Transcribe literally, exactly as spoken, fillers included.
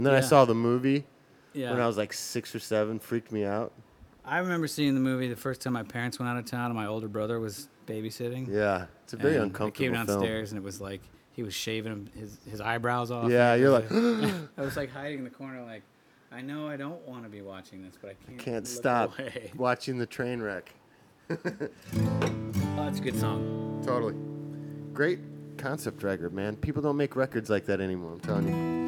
And then I Yeah. saw the movie Yeah. when I was like six or seven. Freaked me out. I remember seeing the movie the first time my parents went out of town and my older brother was babysitting. Yeah, it's a very and I uncomfortable came film. downstairs and it was like he was shaving his, his eyebrows off. Yeah, and you're it like, was a- I was like hiding in the corner like, I know I don't want to be watching this, but I can't, can't look stop away. watching the train wreck. Oh, that's a good song. Totally. Great concept record, man. People don't make records like that anymore, I'm telling you.